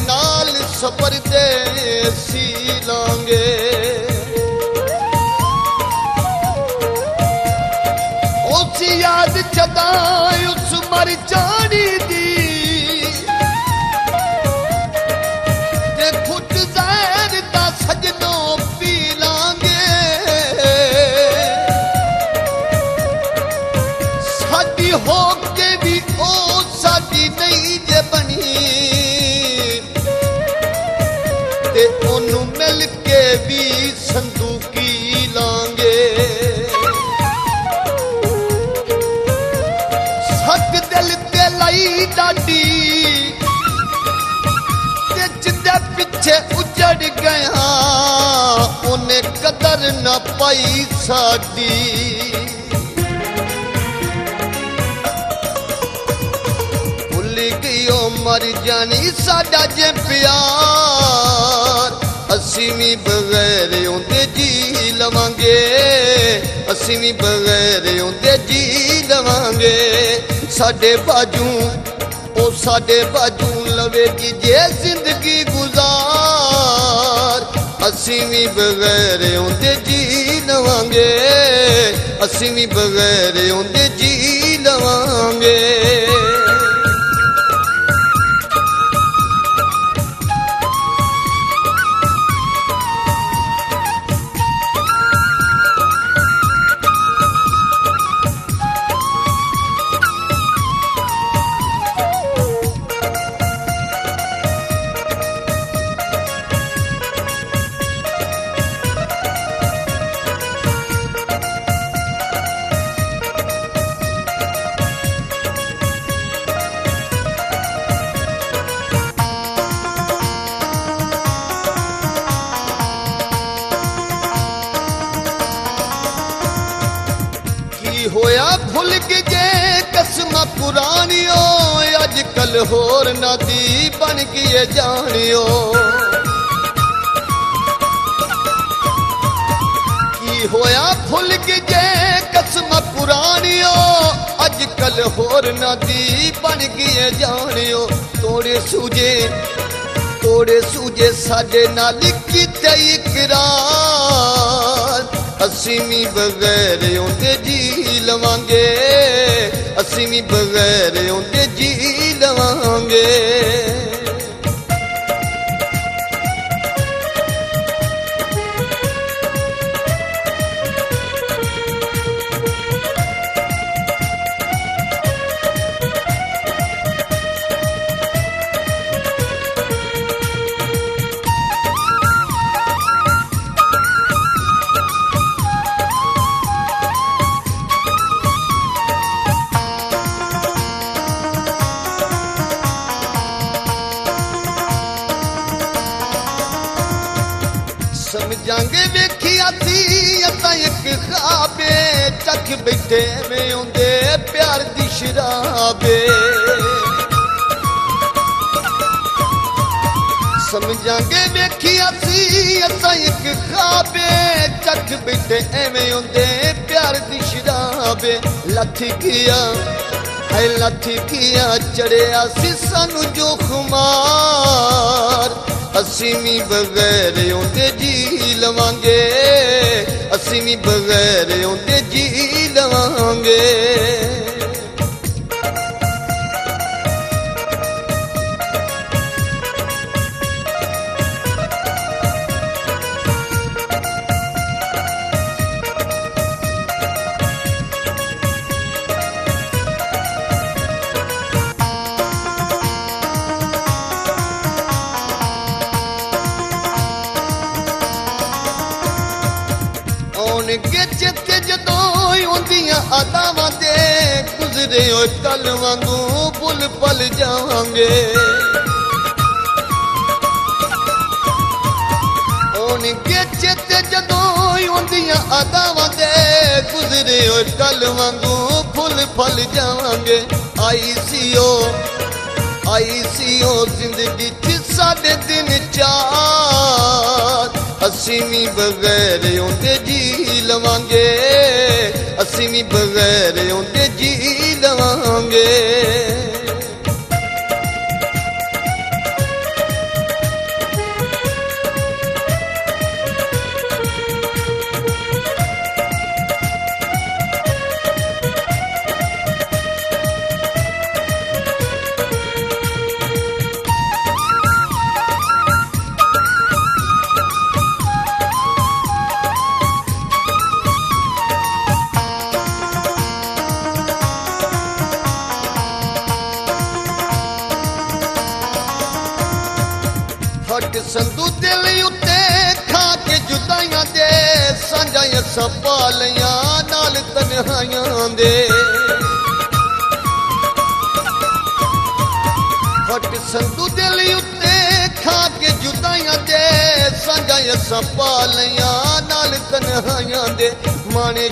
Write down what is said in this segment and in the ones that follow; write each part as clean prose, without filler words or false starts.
नाल सबर दे सी लांगे उस याद जदा उस मर जानी दी ते फुट जहर दा सजनों पी लांगे साडी हो के भी ओ साडी नहीं जे बनी ते ओनू मिल के भी संदूकी लांगे सक दिल ते लाई डाडी ते जिंदे पिछे उजड़ गया उन्हें कदर न पाई साडी मर जानी साडा जे प्यार असी भी बगैर उंदे जी लवांगे असी भी बगैर उंदे जी लवांगे साडे बाजू ओ साडे बाजू लवेगी जे जिंदगी गुजार असी भी बगैर उंदे जी लवांगे असी भी बगैर उंदे जी लवांगे होया भुल के जे कसम पुरानियो अजकल होर नदी बन गई जानियो की होया भुल के जे कसम पुरानियो अजकल होर नदी बन गई जानियो तोड़े सूजे साडे नाल कीते इकरार असी भी बगैर उंदे जी लवांगे असी भी बगैर उंदे जी लवांगे समझांगे वेखिया थी अता एक ख्वाबे चख बैठे में उंदे प्यार दी शराबे समझांगे वेखिया थी अता एक ख्वाबे चख बैठे में उंदे प्यार दी शराबे लथ किया चढ़िया सी सानू जो खुमार असी भी बगैर उंदे जी लवांगे असी भी बगैर उंदे जी लवांगे के चेते जदों उंदियां अदावां दे गुजरे ओ कल वांगू पुल पल जावांगे के चेते जदों उंदियां अदावां दे गुजरे ओ कल वांगू फुल फल जावांगे आई सी ओ जिंदगी च साडे दिन चार असी भी बगैर उंदे जी लवांगे असी भी बगैर उंदे जी लवांगे संधू दिल उत्ते खा के जुदाइयां दे सांझां असां पा लईयां नाल तन्हाइयां दे फट संधू दिल उत्ते खा के जुदाइयां दे सांझां असां पा लईयां नाल तन्हाइयां दे माने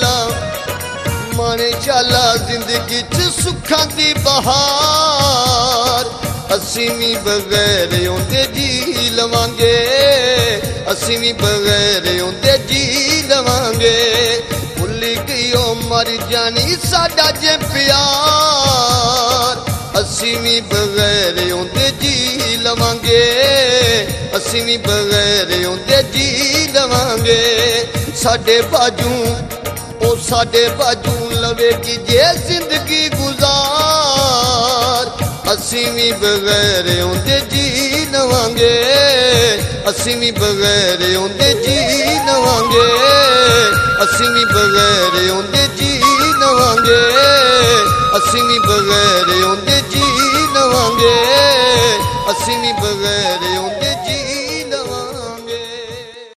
शाला जिंदगी च सुखां दी बहार असीं भी बगैर उंदे जी लवांगे असीं भी बगैर उंदे जी लवांगे भुल्ली गई ओ मर जानी साडा जे प्यार असीं भी बगैर उंदे जी लवांगे असीं भी बगैर उंदे जी लवांगे साडे बाजू लवेगी जे जिंदगी गुजार असीं भी बगैर उंदे जी लवांगे असीं भी बगैर उंदे जी लवांगे असीं भी बगैर उंदे